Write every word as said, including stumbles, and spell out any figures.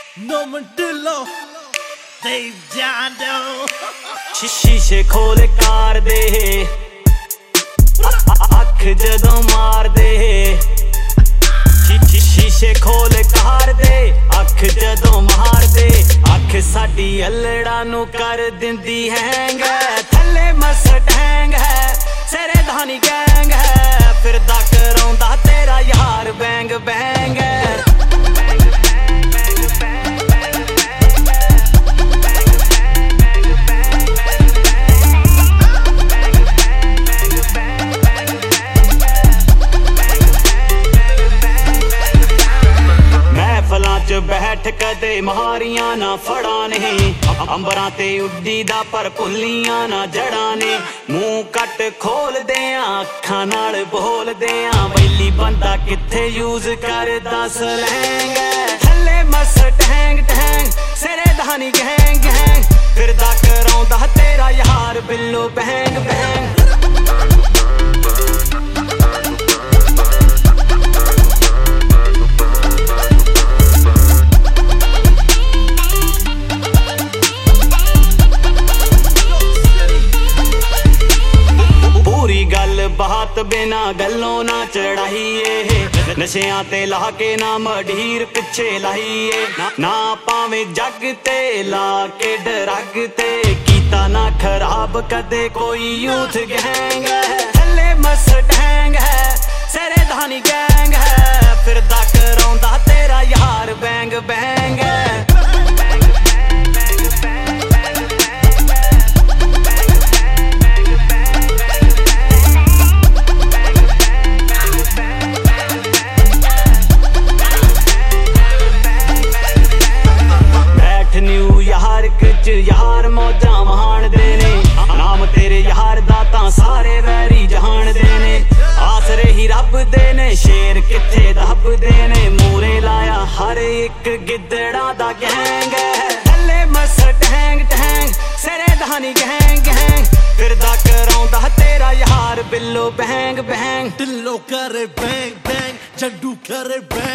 Norman Dillo, Dave Jando. शीशे खोल car दे अख जदों मार दे शीशे खोल कार दे अख जदों मार दे अख साडी अल्लड़ा नू कर दिंदी हैंग थल्ले मस्टैंग है सिरे धानी गैंग है फिरदा कराउंदा तेरा यार बैंग बैंग बैठ कदे मारियां ना फड़ा ने अंबरां ते उड्डी दा पर भुल्लियां ना जड़ा ने मुंह कट खोल दे अखां नाल बोल दे बैली बंदा किथे यूज करदा स्लैंग थल्ले मस्टैंग टैंग सिरे धानी गैंग गैंग फिरदा कराउंदा तेरा यार बिल्लो बैंग बैंग बात बिना गलों ना चढ़ाइए नशियां ते ला के ना मढीर पिछे लाइए ना पावे जग ते ला के डरग ते कीता ना खराब कदे कोई यूथ गैंग थल्ले मस्टैंग है सिरे धानी गैंग है फिरदा कराउंदा तेरा यार बैंग बैंग यार मौजा महान देने नाम तेरे यार दाता सारे वैरी जहान देने आसरे ही रब देने शेर किथे दब देने मूरे लाया हर एक गिद्दड़ा दा गैंग थल्ले मस्टैंग टैंग सिरे धानी गैंग गैंग फिरदा कराउंदा तेरा यार बिल्लो बैंग बैंग Dillo करे बैंग बैंग जड्डू करे बैंग